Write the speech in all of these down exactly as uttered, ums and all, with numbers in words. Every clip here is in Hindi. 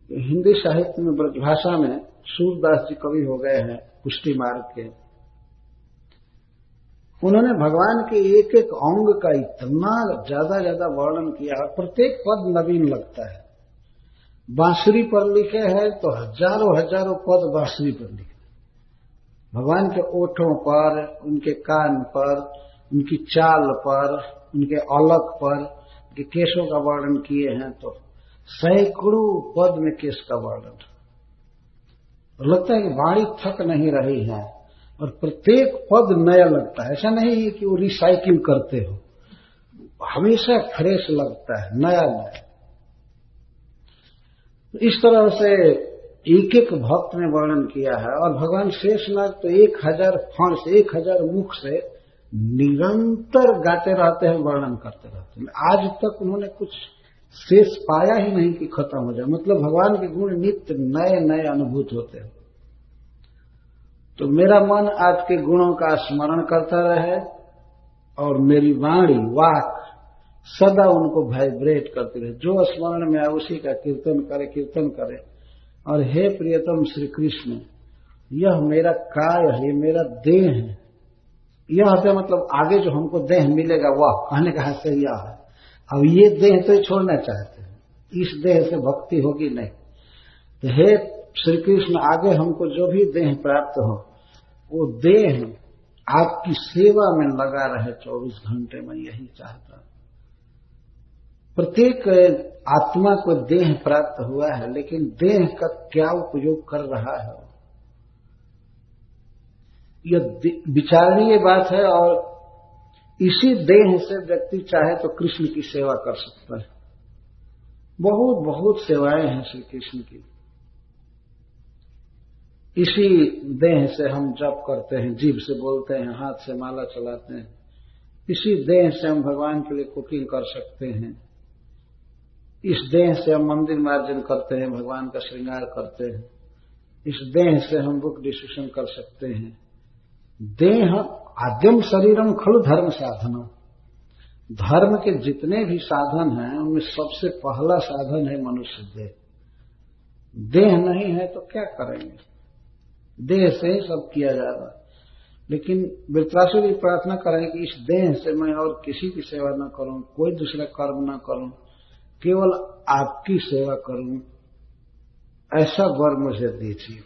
हिंदी साहित्य में ब्रजभाषा में सूरदास जी कवि हो गए हैं पुष्टि मार्ग के। उन्होंने भगवान के एक एक अंग का इतना ज्यादा ज्यादा वर्णन किया, प्रत्येक पद नवीन लगता है। बांसुरी पर लिखे हैं तो हजारों हजारों पद बांसुरी पर लिखे, भगवान के ओठों पर, उनके कान पर, उनकी चाल पर, उनके अलग पर, उनके केशों का वर्णन किए हैं तो सैकड़ों पद में केश का वर्णन। लगता है कि वाणी थक नहीं रही है और प्रत्येक पद नया लगता है। ऐसा नहीं है कि वो रिसाइकिल करते हो, हमेशा फ्रेश लगता है, नया नया। इस तरह से एक एक भक्त ने वर्णन किया है। और भगवान शेषनाग तो एक हजार फण से, एक हजार मुख से निरंतर गाते रहते हैं, वर्णन करते रहते हैं। आज तक उन्होंने कुछ शेष पाया ही नहीं कि खत्म हो जाए। मतलब भगवान के गुण नित्य नए नए अनुभूत होते हैं। तो मेरा मन आपके गुणों का स्मरण करता रहे और मेरी वाणी, वाक सदा उनको वाइब्रेट करती रहे। जो स्मरण में आए उसी का कीर्तन करे, कीर्तन करे। और हे प्रियतम श्री कृष्ण, यह मेरा काय है, ये मेरा देह है। यह है मतलब आगे जो हमको देह मिलेगा वह कहने का से यह है। अब ये देह तो छोड़ना चाहते हैं, इस देह से भक्ति होगी नहीं। तो हे श्री कृष्ण, आगे हमको जो भी देह प्राप्त हो वो देह आपकी सेवा में लगा रहे चौबीस घंटे में, यही चाहता हूं। प्रत्येक आत्मा को देह प्राप्त हुआ है, लेकिन देह का क्या उपयोग कर रहा है यह विचारणीय बात है। और इसी देह से व्यक्ति चाहे तो कृष्ण की सेवा कर सकता है। बहुत बहुत सेवाएं हैं श्री कृष्ण की। इसी देह से हम जप करते हैं, जीभ से बोलते हैं, हाथ से माला चलाते हैं। इसी देह से हम भगवान के लिए कुकिंग कर सकते हैं। इस देह से हम मंदिर मार्जन करते हैं, भगवान का श्रृंगार करते हैं। इस देह से हम बुक डिस्कशन कर सकते हैं। देह आद्यम शरीरम खलु धर्म साधनम। धर्म के जितने भी साधन हैं उनमें सबसे पहला साधन है मनुष्य देह। देह नहीं है तो क्या करेंगे, देह से ही सब किया जा रहा है। लेकिन वृत्रासुर की प्रार्थना करें कि इस देह से मैं और किसी की सेवा न करूं, कोई दूसरा कर्म न करूं, केवल आपकी सेवा करूं, ऐसा वर मुझे दीजिए।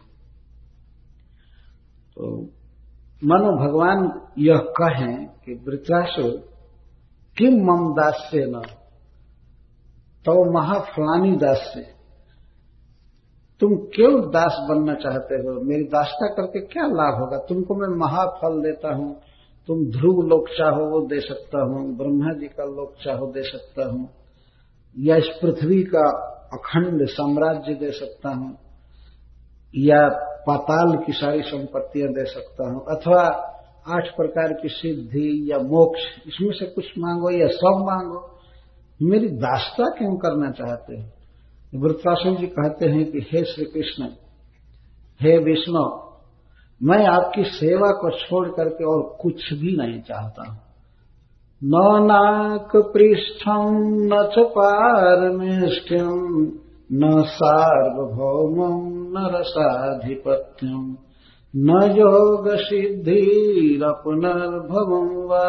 तो मानो भगवान यह कहें कि वृत्रासुर किम मम दास्य न तो महाफलानी दास्य, तुम क्यों दास बनना चाहते हो, मेरी दासता करके क्या लाभ होगा। तुमको मैं महाफल देता हूं, तुम ध्रुव लोक चाहो वो दे सकता हूं, ब्रह्मा जी का लोक चाहो दे सकता हूं, या इस पृथ्वी का अखंड साम्राज्य दे सकता हूं, या पाताल की सारी संपत्तियां दे सकता हूं, अथवा आठ प्रकार की सिद्धि या मोक्ष, इसमें से कुछ मांगो या सब मांगो। मेरी दासता क्यों करना चाहते हैं। वृत्रासुर जी कहते हैं कि हे श्री कृष्ण, हे विष्णु, मैं आपकी सेवा को छोड़ करके और कुछ भी नहीं चाहता हूं। न नाक पृष्ठम न च पारमेष्ठ्यम न सार्वभौमम न रसाधिपत्यम न योग सिद्धिरपुनर्भवम वा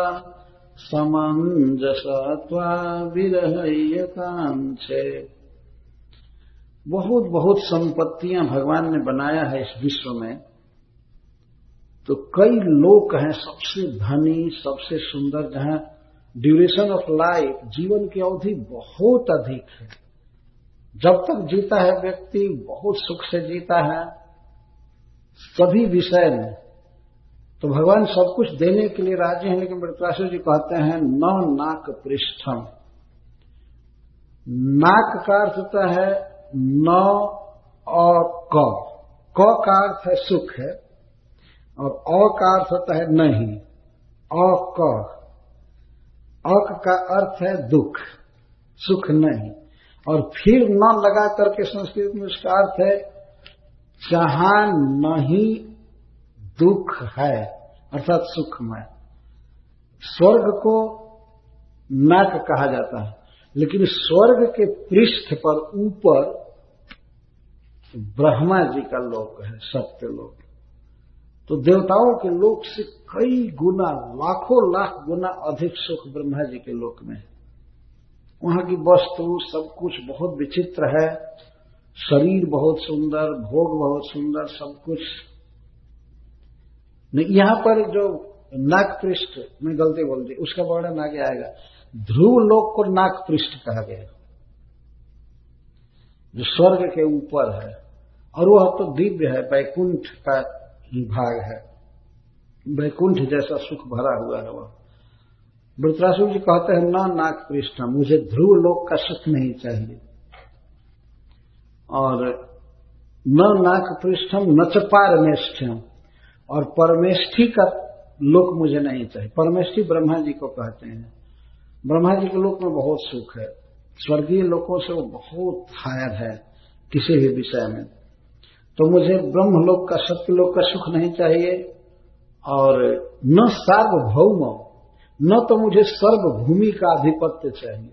समंजसत्वा विरहयकांक्षे। बहुत बहुत संपत्तियां भगवान ने बनाया है इस विश्व में। तो कई लोक हैं सबसे धनी, सबसे सुंदर, जहां ड्यूरेशन ऑफ लाइफ, जीवन की अवधि बहुत अधिक है। जब तक जीता है व्यक्ति बहुत सुख से जीता है सभी विषय में। तो भगवान सब कुछ देने के लिए राजी हैं, लेकिन वृत्रासुर जी कहते हैं न नाक पृष्ठम। नाक का अर्थ होता है न और क। क का अर्थ है सुख है और अ का अर्थ होता है नहीं। अ क, अक का अर्थ है दुख, सुख नहीं। और फिर न लगा करके संस्कृत में उसका अर्थ है जहां नहीं दुख है, अर्थात सुखमय। स्वर्ग को नाक कहा जाता है, लेकिन स्वर्ग के पृष्ठ पर ऊपर ब्रह्मा जी का लोक है, सत्य लोक। तो देवताओं के लोक से कई गुना, लाखों लाख गुना अधिक सुख ब्रह्मा जी के लोक में है। वहां की वस्तु सब कुछ बहुत विचित्र है, शरीर बहुत सुंदर, भोग बहुत सुंदर, सब कुछ। यहां पर जो नाग पृष्ठ में गलती बोल दी, उसका वर्णन आगे आएगा। ध्रुव लोक को नाग पृष्ठ कहा गया, जो स्वर्ग के ऊपर है, और वह तो दिव्य है, वैकुंठ का भाग है, वैकुंठ जैसा सुख भरा हुआ है वह। वृत्रासुर जी कहते हैं, न नाग पृष्ठ, मुझे ध्रुव लोक का सुख नहीं चाहिए, और न नाग पृष्ठम न च पारमेष्ठ्यम, और परमेष्ठी का लोक मुझे नहीं चाहिए। परमेष्ठी ब्रह्मा जी को कहते हैं। ब्रह्मा जी के लोक में बहुत सुख है, स्वर्गीय लोकों से वो बहुत हायर है किसी भी विषय में। तो मुझे ब्रह्मलोक का, सत्यलोक का सुख नहीं चाहिए, और न सार्वभौम, न तो मुझे सर्वभूमि का आधिपत्य चाहिए।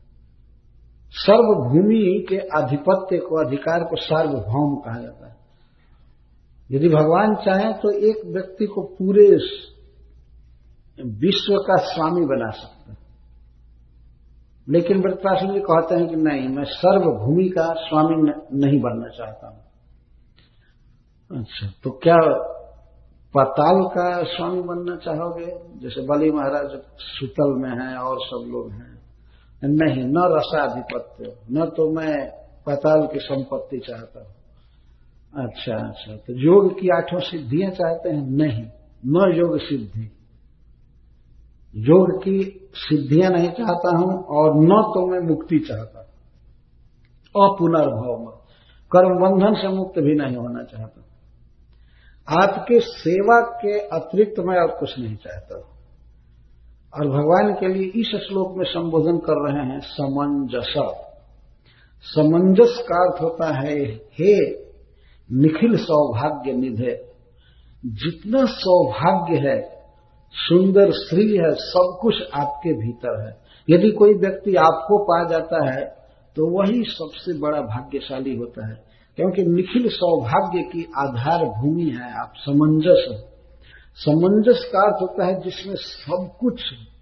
सर्वभूमि के आधिपत्य को, अधिकार को सार्वभौम कहा जाता है। यदि भगवान चाहें तो एक व्यक्ति को पूरे विश्व का स्वामी बना सकते हैं, लेकिन वृत्रासुर जी कहते हैं कि नहीं, मैं सर्वभूमि का स्वामी नहीं बनना चाहता हूं। अच्छा, तो क्या पाताल का स्वामी बनना चाहोगे, जैसे बलि महाराज सुतल में हैं और सब लोग हैं? नहीं, न रसाधिपत्य, न तो मैं पाताल की संपत्ति चाहता हूं। अच्छा अच्छा, तो योग की आठों सिद्धियां चाहते हैं? नहीं, न योग सिद्धि, योग की सिद्धियां नहीं चाहता हूं, और न तो मैं मुक्ति चाहता हूं। अपुनर्भव, कर्म बंधन से मुक्त भी नहीं होना चाहता। आपके सेवा के अतिरिक्त मैं और कुछ नहीं चाहता हूं। और भगवान के लिए इस श्लोक में संबोधन कर रहे हैं समंजस। समंजस का अर्थ होता है, हे निखिल सौभाग्य निधे, जितना सौभाग्य है, सुंदर स्त्री है, सब कुछ आपके भीतर है। यदि कोई व्यक्ति आपको पा जाता है तो वही सबसे बड़ा भाग्यशाली होता है, क्योंकि निखिल सौभाग्य की आधार भूमि है आप, समंजस है। समंजस का अर्थ होता है जिसमें सब कुछ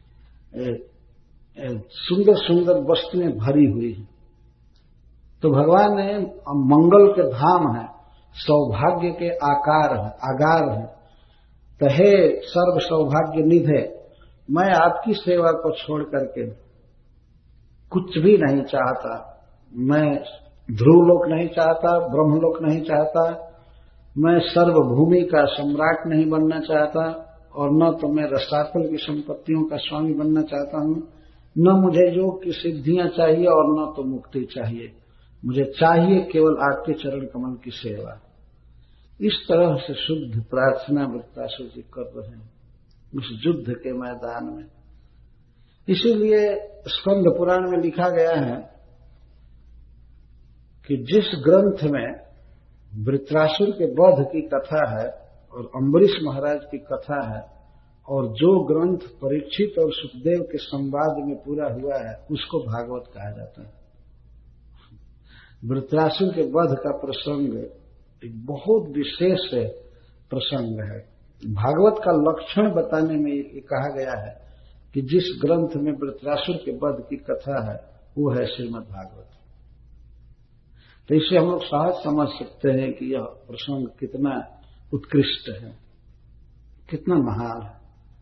सुंदर सुंदर वस्तुएं भरी हुई हैं। तो भगवान ने मंगल के धाम है, सौभाग्य के आकार है, आगार है। तो हे सर्व सौभाग्य निधे, मैं आपकी सेवा को छोड़ करके कुछ भी नहीं चाहता। मैं ध्रुवलोक नहीं चाहता, ब्रह्मलोक नहीं चाहता, मैं सर्वभूमि का सम्राट नहीं बनना चाहता, और न तो मैं रसातल की संपत्तियों का स्वामी बनना चाहता हूं। न मुझे योग की सिद्धियां चाहिए, और न तो मुक्ति चाहिए। मुझे चाहिए केवल आपके चरण कमल की सेवा। इस तरह से शुद्ध प्रार्थना वृत्रासुर जी कर रहे हैं उस युद्ध के मैदान में। इसीलिए स्कंद पुराण में लिखा गया है कि जिस ग्रंथ में वृत्रासुर के वध की कथा है और अम्बरीश महाराज की कथा है, और जो ग्रंथ परीक्षित और सुखदेव के संवाद में पूरा हुआ है, उसको भागवत कहा जाता है। वृत्रासुर के वध का प्रसंग एक बहुत विशेष प्रसंग है। भागवत का लक्षण बताने में ये कहा गया है कि जिस ग्रंथ में वृत्रासुर के वध की कथा है वो है श्रीमद् भागवत। तो इससे हम लोग सहज समझ सकते हैं कि यह प्रसंग कितना उत्कृष्ट है, कितना महान है।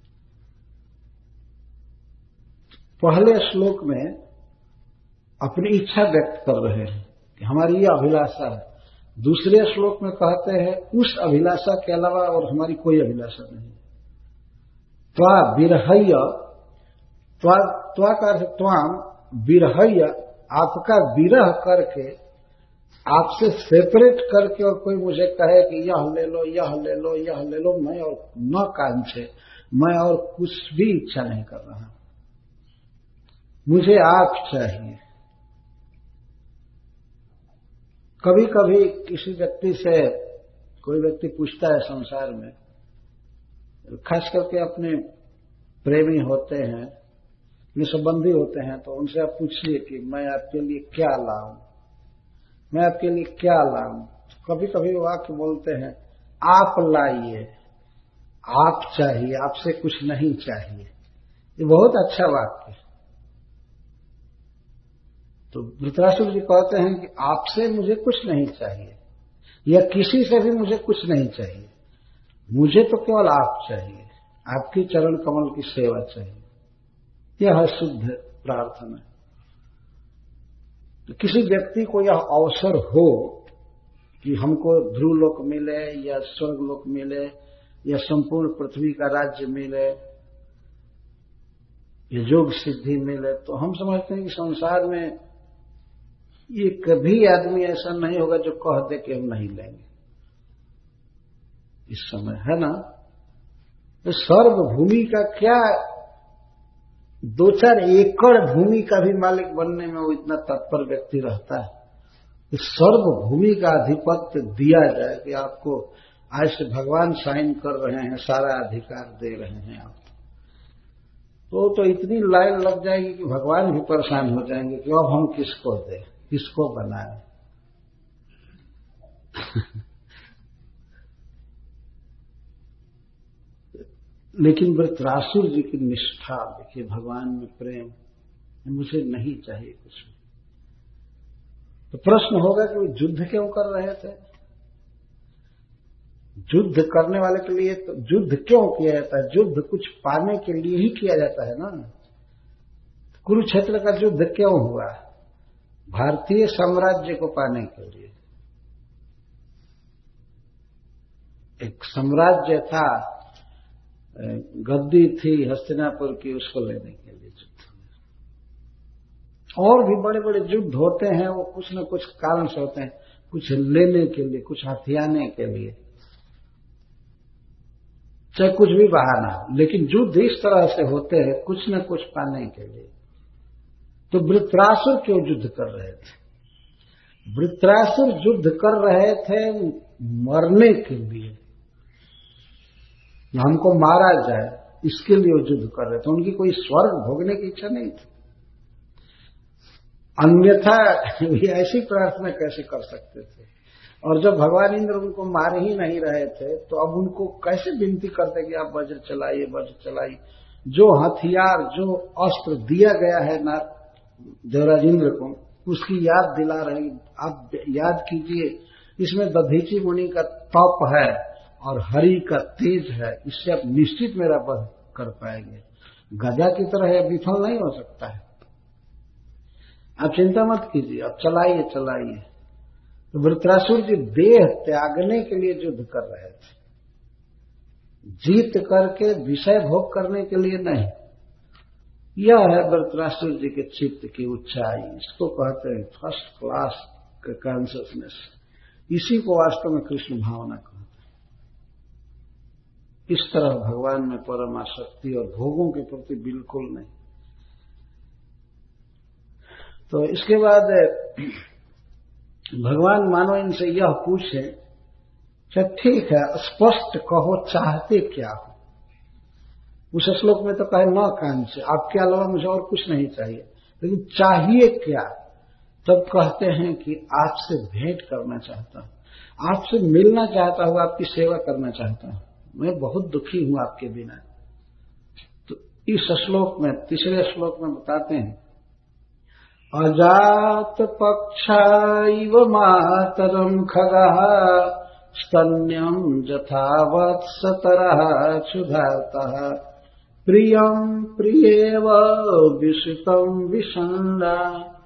पहले श्लोक में अपनी इच्छा व्यक्त कर रहे हैं कि हमारी यह अभिलाषा है। दूसरे श्लोक में कहते हैं उस अभिलाषा के अलावा और हमारी कोई अभिलाषा नहीं। त्वा विरहय्य, त्वा त्वा का अर्थ त्वाम, विरहय्य, आपका विरह करके, आपसे सेपरेट करके और कोई मुझे कहे कि यह ले लो, यह ले लो, यह ले लो, मैं और न कांक्षे, मैं और कुछ भी इच्छा नहीं कर रहा, मुझे आप चाहिए। कभी कभी किसी व्यक्ति से कोई व्यक्ति पूछता है संसार में, खास करके अपने प्रेमी होते हैं, संबंधी होते हैं, तो उनसे आप पूछिए कि मैं आपके लिए क्या लाऊं, मैं आपके लिए क्या लाऊं। कभी कभी वाक्य बोलते हैं, आप लाइए, आप चाहिए, आपसे कुछ नहीं चाहिए। ये बहुत अच्छा वाक्य है। तो धृतराष्ट्र जी कहते हैं कि आपसे मुझे कुछ नहीं चाहिए, या किसी से भी मुझे कुछ नहीं चाहिए, मुझे तो केवल आप चाहिए, आपकी चरण कमल की सेवा चाहिए। यह है शुद्ध प्रार्थना। तो किसी व्यक्ति को यह अवसर हो कि हमको ध्रुव लोक मिले या स्वर्ग लोक मिले या संपूर्ण पृथ्वी का राज्य मिले या योग सिद्धि मिले, तो हम समझते हैं कि संसार में ये कभी आदमी ऐसा नहीं होगा जो कह दे कि हम नहीं लेंगे इस समय, है ना। तो सर्वभूमि का क्या, दो चार एकड़ भूमि का भी मालिक बनने में वो इतना तत्पर व्यक्ति रहता है कि सर्वभूमि का अधिपत्य दिया जाए कि आपको आज से भगवान साइन कर रहे हैं, सारा अधिकार दे रहे हैं आप, तो तो इतनी लाइन लग जाएगी कि भगवान भी परेशान हो जाएंगे कि अब हम किसको दें, किसको बनाएं। लेकिन वृत्रासुर जी की निष्ठा देखिए, भगवान में प्रेम, मुझे नहीं चाहिए कुछ भी। तो प्रश्न होगा कि वे युद्ध क्यों कर रहे थे। युद्ध करने वाले के लिए तो युद्ध क्यों किया जाता है, युद्ध कुछ पाने के लिए ही किया जाता है ना। कुरुक्षेत्र का युद्ध क्यों हुआ, भारतीय साम्राज्य को पाने के लिए। एक साम्राज्य था, गद्दी थी हस्तिनापुर की, उसको लेने के लिए युद्ध। और भी बड़े बड़े युद्ध होते हैं, वो कुछ न कुछ कारण से होते हैं, कुछ लेने के लिए, कुछ हथियाने के लिए, चाहे कुछ भी बहाना हो, लेकिन युद्ध इस तरह से होते हैं कुछ न कुछ पाने के लिए। तो वृत्रासुर क्यों युद्ध कर रहे थे। वृत्रासुर युद्ध कर रहे थे मरने के लिए, हमको मारा जाए, इसके लिए वो युद्ध कर रहे थे। उनकी कोई स्वर्ग भोगने की इच्छा नहीं थी, अन्यथा ये ऐसी प्रार्थना कैसे कर सकते थे। और जब भगवान इंद्र उनको मार ही नहीं रहे थे, तो अब उनको कैसे विनती करते कि आप वज्र चलाइए, वज्र चलाइए। जो हथियार, जो अस्त्र दिया गया है ना देवराज इंद्र को, उसकी याद दिला रहे। आप याद कीजिए, इसमें दधीची मुनि का तप है और हरि का तेज है, इससे आप निश्चित मेरा वध कर पाएंगे। गदा की तरह यह विफल नहीं हो सकता है। आप चिंता मत कीजिए, आप चलाइए चलाइए। तो वृत्रासुर जी देह त्यागने के लिए युद्ध कर रहे थे, जीत करके विषय भोग करने के लिए नहीं। यह है वृत्रासुर जी के चित्त की ऊंचाई, इसको कहते हैं फर्स्ट क्लास कॉन्शियसनेस। इसी को वास्तव में कृष्ण भावना कहते हैं। इस तरह भगवान में परम आसक्ति और भोगों के प्रति बिल्कुल नहीं। तो इसके बाद भगवान मानो इनसे यह पूछे, क्या ठीक है स्पष्ट कहो चाहते क्या हो। उस श्लोक में तो कहे न कान से, आपके अलावा मुझे और कुछ नहीं चाहिए, लेकिन चाहिए क्या। तब कहते हैं कि आपसे भेंट करना चाहता हूं, आपसे मिलना चाहता हूं, आपकी सेवा करना चाहता हूं, मैं बहुत दुखी हूं आपके बिना। तो इस श्लोक में, तीसरे श्लोक में बताते हैं, अजात पक्षा इव मातरम खगः स्तन्यम जथावत् सतरः क्षुधातः प्रियं प्रियेव विषितं विषण्णा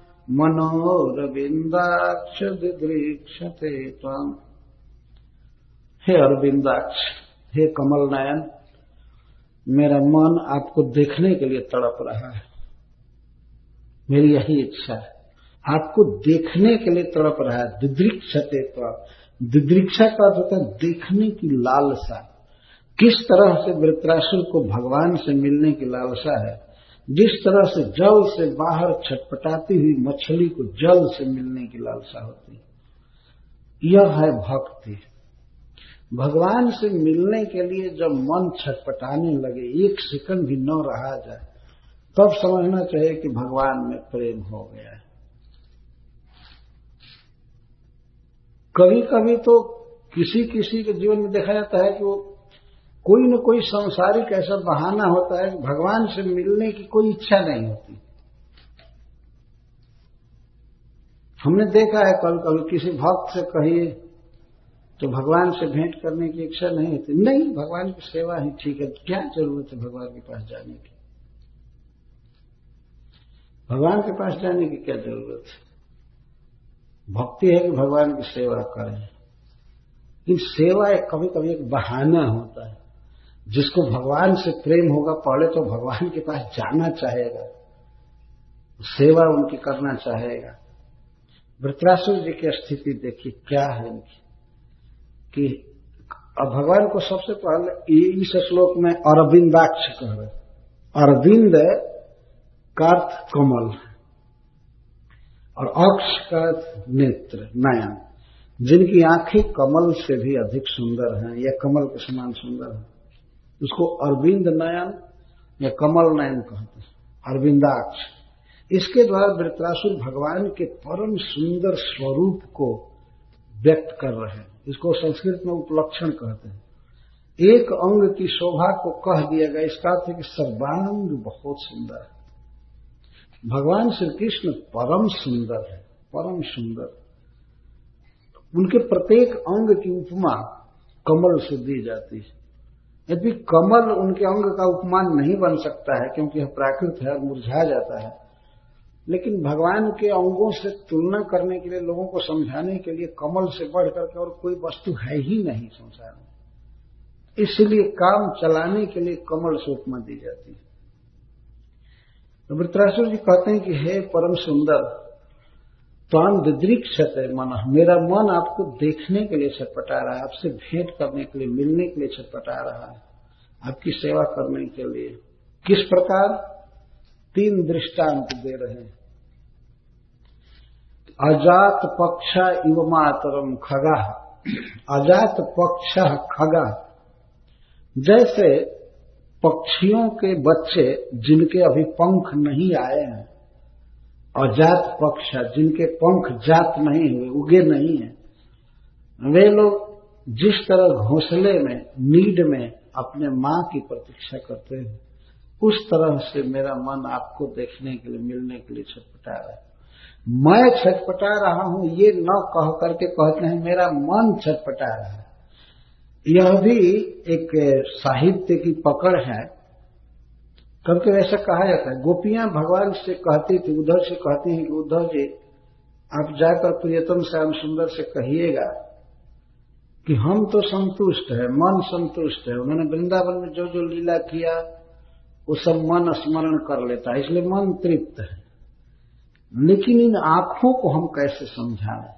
मनोरविंदाक्ष दिदृक्षते त्वम्। हे अरविंदाक्ष, हे कमल नयन, मेरा मन आपको देखने के लिए तड़प रहा है। मेरी यही इच्छा है, आपको देखने के लिए तड़प रहा है। दिदृक्षते त्वम्, दिदृक्षा का अर्थ होता है देखने की लालसा। किस तरह से वृत्रासुर को भगवान से मिलने की लालसा है, जिस तरह से जल से बाहर छटपटाती हुई मछली को जल से मिलने की लालसा होती है, यह है भक्ति। भगवान से मिलने के लिए जब मन छटपटाने लगे, एक सेकंड भी न रहा जाए, तब समझना चाहिए कि भगवान में प्रेम हो गया है। कभी कभी तो किसी किसी के जीवन में देखा जाता है कि वो कोई न कोई सांसारिक ऐसा बहाना होता है कि भगवान से मिलने की कोई इच्छा नहीं होती। हमने देखा है कल कभी किसी भक्त से कहिए तो भगवान से भेंट करने की इच्छा नहीं होती। नहीं, भगवान की सेवा ही ठीक है, क्या जरूरत है भगवान के पास जाने की? भगवान के पास जाने की क्या जरूरत है? भक्ति है कि भगवान की सेवा करें। लेकिन सेवा एक कभी कभी एक बहाना होता है। जिसको भगवान से प्रेम होगा पहले तो भगवान के पास जाना चाहेगा, सेवा उनकी करना चाहेगा। वृत्रासुर जी की स्थिति देखिए क्या है इनकी, कि अब भगवान को सबसे पहले इस श्लोक में अरविंदाक्ष कह रहे। अरविंद का अर्थ कमल और अक्ष का अर्थ नेत्र, नयन। जिनकी आंखें कमल से भी अधिक सुंदर हैं या कमल के समान सुंदर हैं, उसको अरविंद नयन या कमल नयन कहते हैं, अरविंदाक्ष। इसके द्वारा वृत्रासुर भगवान के परम सुंदर स्वरूप को व्यक्त कर रहे हैं। इसको संस्कृत में उपलक्षण कहते हैं। एक अंग की शोभा को कह दिया गया, इसका अर्थ है कि सर्वांग बहुत सुंदर है। भगवान श्री कृष्ण परम सुंदर है, परम सुंदर। उनके प्रत्येक अंग की उपमा कमल से दी जाती है। यदि कमल उनके अंग का उपमान नहीं बन सकता है क्योंकि यह प्राकृत है और मुरझा जाता है, लेकिन भगवान के अंगों से तुलना करने के लिए, लोगों को समझाने के लिए कमल से बढ़कर के और कोई वस्तु है ही नहीं संसार में। इसलिए काम चलाने के लिए कमल से उपमा दी जाती है। तो वृत्रासुर जी कहते हैं कि हे परम सुंदर, त्वां दिदृक्षते मनः, मेरा मन आपको देखने के लिए छटपटा रहा है, आपसे भेंट करने के लिए, मिलने के लिए छटपटा रहा है, आपकी सेवा करने के लिए। किस प्रकार? तीन दृष्टांत दे रहे हैं। अजात पक्ष इव मातरम खगा, अजात पक्ष खगा, जैसे पक्षियों के बच्चे जिनके अभी पंख नहीं आए हैं, अजात पक्ष जिनके पंख जात नहीं हुए, उगे नहीं हैं, वे लोग जिस तरह घोंसले में, नीड में अपने मां की प्रतीक्षा करते हैं, उस तरह से मेरा मन आपको देखने के लिए, मिलने के लिए छटपटा रहा है। मैं छटपटा रहा हूं ये न कह करके कहते हैं मेरा मन छटपटा रहा है। यह भी एक साहित्य की पकड़ है। कभी ऐसा कहा जाता है, गोपियां भगवान से कहती थी, उद्धव से कहती हैं कि उद्धव जी आप जाकर प्रियतम श्याम सुंदर से कहिएगा कि हम तो संतुष्ट है, मन संतुष्ट है, उन्होंने वृंदावन में जो जो लीला किया वो सब मन स्मरण कर लेता है, इसलिए मन तृप्त है। लेकिन इन आंखों को हम कैसे समझाएं?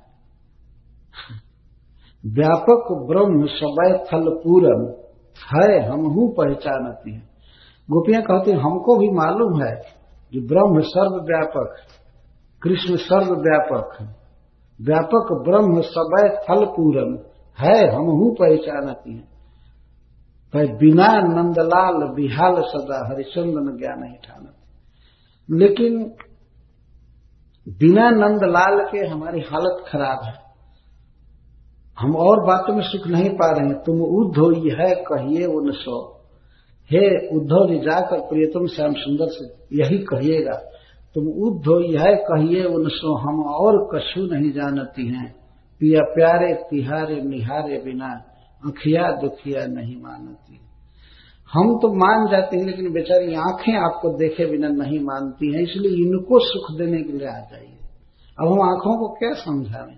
व्यापक ब्रह्म सबय थल पूरन है, हमहू पहचानती है। गोपियां कहती हैं हमको भी मालूम है कि ब्रह्म सर्वव्यापक, कृष्ण सर्वव्यापक है, व्यापक ब्रह्म सबय थल पूरन है, हमहू पहचानती है। पर बिना नंदलाल बिहाल सदा हरिचंदन ज्ञान ही ठानती। लेकिन बिना नंदलाल के हमारी हालत खराब है, हम और बातों में सुख नहीं पा रहे हैं। तुम उद्धव है कहिए उन सो, हे उद्धव जी जाकर प्रियतम श्याम सुंदर से यही कहिएगा, तुम उद्धव है कहिए उन सो, हम और कछु नहीं जानती हैं, पिया प्यारे तिहारे निहारे बिना, आँखिया दुखिया नहीं मानती। हम तो मान जाते हैं लेकिन बेचारी आंखें आपको देखे बिना नहीं मानती हैं, इसलिए इनको सुख देने के लिए आ जाइए। अब हम आंखों को क्या समझाएं?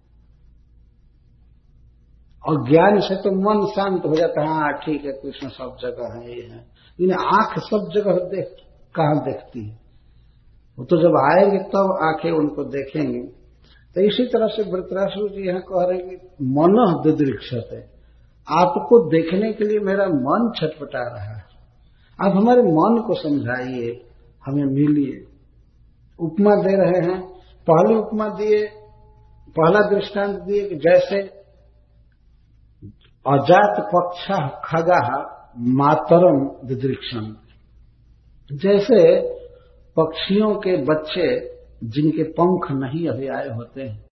और ज्ञान से तो मन शांत हो जाता है, हाँ ठीक है कृष्ण सब जगह है, ये है। इन्हें आंख सब जगह देख कहां देखती है? वो तो जब आएंगे तब आंखें उनको देखेंगे। तो इसी तरह से वृत्रासुर जी यहां कह रहे हैं कि मनः दिदृक्षते, आपको देखने के लिए मेरा मन छटपटा रहा है, आप हमारे मन को समझाइए, हमें मिलिए। उपमा दे रहे हैं। पहली उपमा दिए, पहला दृष्टांत दिए कि जैसे अजात पक्ष खगा मातरम दिदृक्षण, जैसे पक्षियों के बच्चे जिनके पंख नहीं अभी आए होते हैं,